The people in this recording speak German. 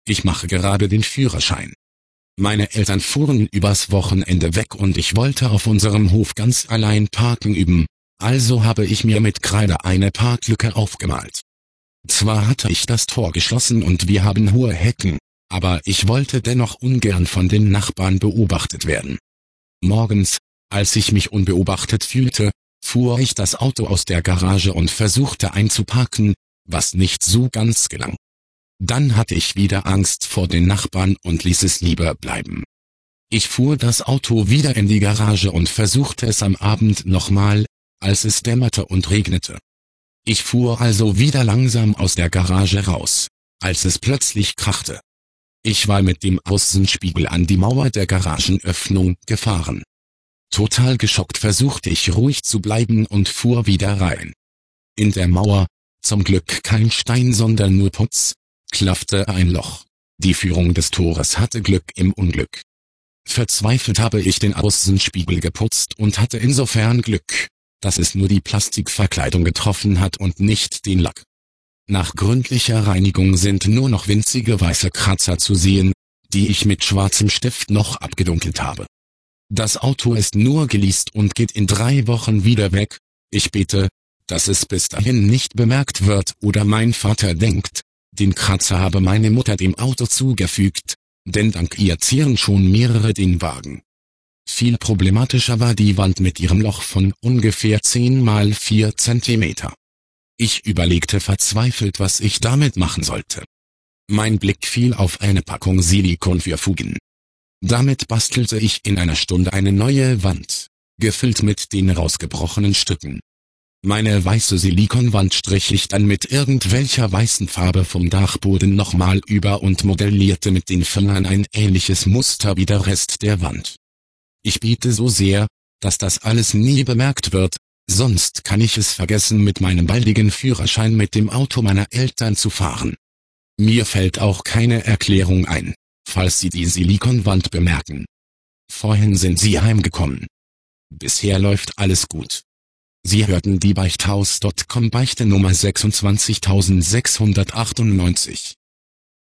Ich mache gerade den Führerschein. Meine Eltern fuhren übers Wochenende weg und ich wollte auf unserem Hof ganz allein Parken üben, also habe ich mir mit Kreide eine Parklücke aufgemalt. Zwar hatte ich das Tor geschlossen und wir haben hohe Hecken, aber ich wollte dennoch ungern von den Nachbarn beobachtet werden. Morgens, als ich mich unbeobachtet fühlte, fuhr ich das Auto aus der Garage und versuchte einzuparken, was nicht so ganz gelang. Dann hatte ich wieder Angst vor den Nachbarn und ließ es lieber bleiben. Ich fuhr das Auto wieder in die Garage und versuchte es am Abend nochmal, als es dämmerte und regnete. Ich fuhr also wieder langsam aus der Garage raus, als es plötzlich krachte. Ich war mit dem Außenspiegel an die Mauer der Garagenöffnung gefahren. Total geschockt versuchte ich ruhig zu bleiben und fuhr wieder rein. In der Mauer, zum Glück kein Stein, sondern nur Putz, klaffte ein Loch. Die Führung des Tores hatte Glück im Unglück. Verzweifelt habe ich den Außenspiegel geputzt und hatte insofern Glück, dass es nur die Plastikverkleidung getroffen hat und nicht den Lack. Nach gründlicher Reinigung sind nur noch winzige weiße Kratzer zu sehen, die ich mit schwarzem Stift noch abgedunkelt habe. Das Auto ist nur geleast und geht in 3 Wochen wieder weg. Ich bete, dass es bis dahin nicht bemerkt wird oder mein Vater denkt, den Kratzer habe meine Mutter dem Auto zugefügt, denn dank ihr zehren schon mehrere den Wagen. Viel problematischer war die Wand mit ihrem Loch von ungefähr 10 mal 4 Zentimeter. Ich überlegte verzweifelt, was ich damit machen sollte. Mein Blick fiel auf eine Packung Silikon für Fugen. Damit bastelte ich in einer Stunde eine neue Wand, gefüllt mit den rausgebrochenen Stücken. Meine weiße Silikonwand strich ich dann mit irgendwelcher weißen Farbe vom Dachboden nochmal über und modellierte mit den Fingern ein ähnliches Muster wie der Rest der Wand. Ich bete so sehr, dass das alles nie bemerkt wird, sonst kann ich es vergessen, mit meinem baldigen Führerschein mit dem Auto meiner Eltern zu fahren. Mir fällt auch keine Erklärung ein, falls Sie die Silikonwand bemerken. Vorhin sind Sie heimgekommen. Bisher läuft alles gut. Sie hörten die Beichthaus.com Beichte Nummer 26698.